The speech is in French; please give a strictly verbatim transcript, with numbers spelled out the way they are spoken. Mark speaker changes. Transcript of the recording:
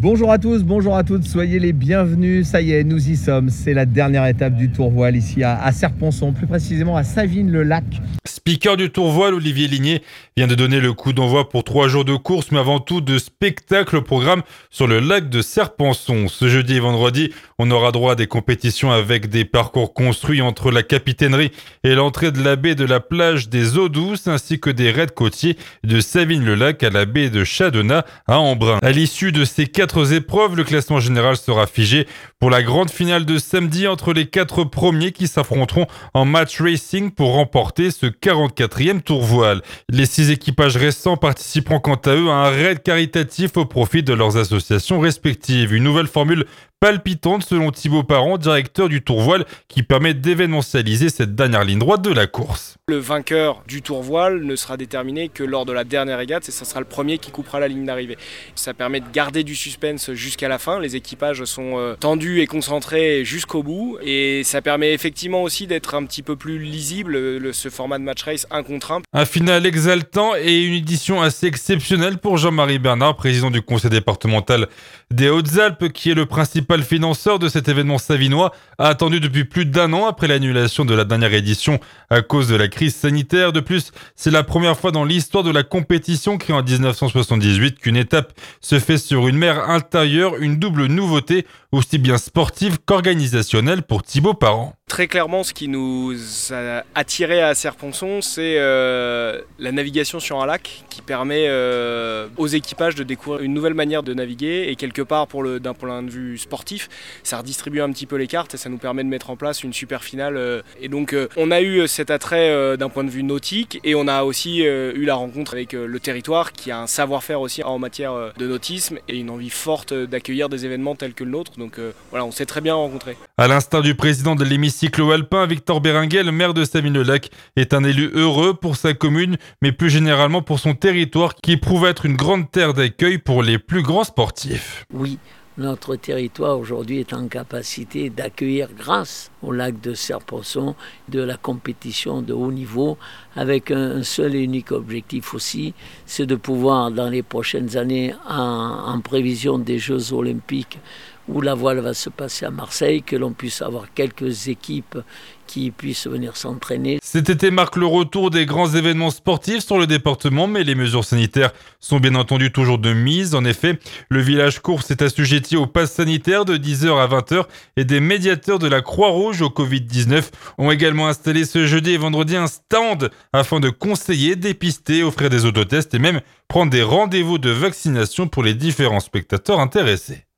Speaker 1: Bonjour à tous, bonjour à toutes, soyez les bienvenus. Ça y est, nous y sommes. C'est la dernière étape du Tour Voile ici à, à Serponçon, plus précisément à Savines-le-Lac.
Speaker 2: Speaker du Tour Voile, Olivier Ligné vient de donner le coup d'envoi pour trois jours de course, mais avant tout de spectacle au programme sur le lac de Serponçon. Ce jeudi et vendredi, on aura droit à des compétitions avec des parcours construits entre la capitainerie et l'entrée de la baie de la plage des Eaux Douces, ainsi que des raids côtiers de Savines-le-Lac à la baie de Chadena à Embrun. À l'issue de ces quatre épreuves, le classement général sera figé pour la grande finale de samedi entre les quatre premiers qui s'affronteront en match racing pour remporter ce quarante-quatrième Tour Voile. Les six équipages restants participeront quant à eux à un raid caritatif au profit de leurs associations respectives. Une nouvelle formule palpitante selon Thibaut Parent, directeur du Tour Voile, qui permet d'événementialiser cette dernière ligne droite de la course.
Speaker 3: Le vainqueur du Tour Voile ne sera déterminé que lors de la dernière régate et ça sera le premier qui coupera la ligne d'arrivée. Ça permet de garder du suspense jusqu'à la fin, les équipages sont euh, tendus et concentrés jusqu'au bout et ça permet effectivement aussi d'être un petit peu plus lisible, le, ce format de match race un contre un.
Speaker 2: Un final exaltant et une édition assez exceptionnelle pour Jean-Marie Bernard, président du conseil départemental des Hautes-Alpes, qui est le principal financeur de cet événement savinois, a attendu depuis plus d'un an après l'annulation de la dernière édition à cause de la crise sanitaire. De plus, c'est la première fois dans l'histoire de la compétition, créée en dix-neuf cent soixante-dix-huit, qu'une étape se fait sur une mer intérieure, une double nouveauté, aussi bien sportive qu'organisationnelle pour Thibaut Parent.
Speaker 3: Très clairement, ce qui nous a attiré à Serponçon, c'est euh, la navigation sur un lac qui permet euh, aux équipages de découvrir une nouvelle manière de naviguer et quelque part, pour le, d'un point de vue sportif, ça redistribue un petit peu les cartes et ça nous permet de mettre en place une super finale. Euh, et donc, euh, on a eu cet attrait euh, d'un point de vue nautique et on a aussi euh, eu la rencontre avec euh, le territoire qui a un savoir-faire aussi en matière euh, de nautisme et une envie forte d'accueillir des événements tels que le nôtre. Donc euh, voilà, on s'est très bien rencontrés.
Speaker 2: À l'instar du président de l'hémicycle cyclo-alpin, Victor Béringuet, le maire de Savines-le-Lac, est un élu heureux pour sa commune, mais plus généralement pour son territoire qui prouve être une grande terre d'accueil pour les plus grands sportifs.
Speaker 4: Oui, notre territoire aujourd'hui est en capacité d'accueillir, grâce au lac de Serponçon, de la compétition de haut niveau, avec un seul et unique objectif aussi, c'est de pouvoir dans les prochaines années, en, en prévision des Jeux olympiques, où la voile va se passer à Marseille, que l'on puisse avoir quelques équipes qui puissent venir s'entraîner.
Speaker 2: Cet été marque le retour des grands événements sportifs sur le département, mais les mesures sanitaires sont bien entendu toujours de mise. En effet, le village course est assujetti au pass sanitaire de dix heures à vingt heures et des médiateurs de la Croix-Rouge au covid dix-neuf ont également installé ce jeudi et vendredi un stand afin de conseiller, dépister, offrir des autotests et même prendre des rendez-vous de vaccination pour les différents spectateurs intéressés.